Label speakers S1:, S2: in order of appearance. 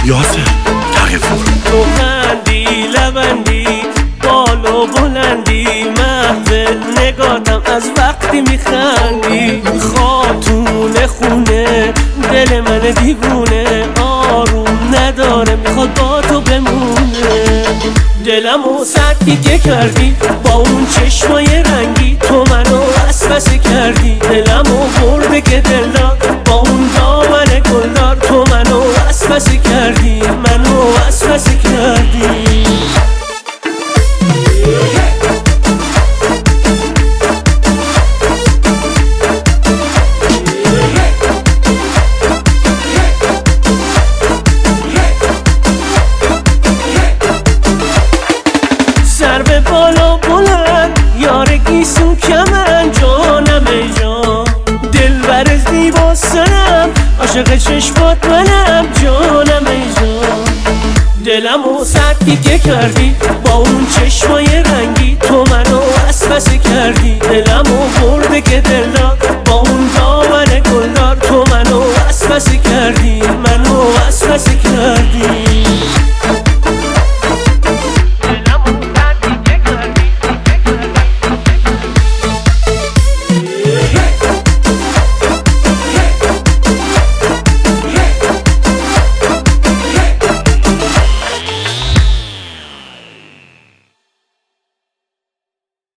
S1: یاسر تقی‌پور.
S2: تو خندی لبندی بال و بلندی، محو نگاتم از وقتی میخندی. خاتون خونه دل من دیوونه، آروم نداره میخواد با تو بمونه. دلمو سد دیگه کردی با اون چشمای رنگی، تو منو وسوسه کردی. دلمو برده که دلدار با اون دامن گلدار، تو منو وسوسه کردی، منو وسوسه کردی. سر به بالا بلند یار گیسو کمن، جانم ای جان دلبر زیبا سرم، عاشق چشمات منم، جانم ای جان. دلمو سد دیگه کردی با اون چشمای رنگی، تو منو وسوسه کردی. دلمو برده که دلدار با اون دامن گلدار، تو منو وسوسه کردی، منو